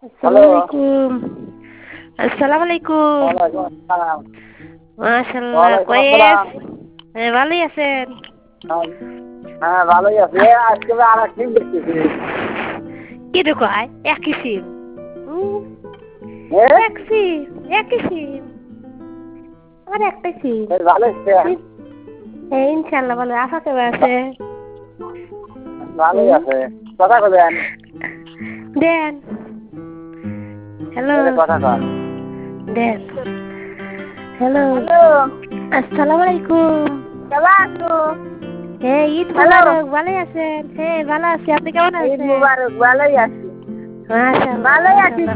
Hello. আসসালামু আলাইকুম। আসসালামু আলাইকুম। ওয়ালাইকুম আসসালাম। মাশাআল্লাহ ওয়ালাইকুম কয়েস আসসালাম। ভালোই আছেন? হ্যাঁ, হ্যাঁ ভালোই আছি। আজকে আরেক সিম দেখতেছি। কি রে কয় একই সিম এ এক সিম একই সিম আর একটাই সিম ভালো আছেন? ইনশাল্লাহ ভালো আশা কেমন আছে? ভালোই হুম, আছে। কথা বলেন। দেন হ্যালো এই যে কথা কন। দেন হ্যালো হ্যালো, আসসালামু আলাইকুম। কেমন আছো? হ্যাঁ ঈদ হ্যালো, মুবারক ভালো আছেন? হ্যাঁ ভালো আছি, আপনি কেমন ঈদ আছেন? মুবারক। ভালোই আছি। মাশাআল্লাহ ভালোই আছি। মাশাআল্লাহ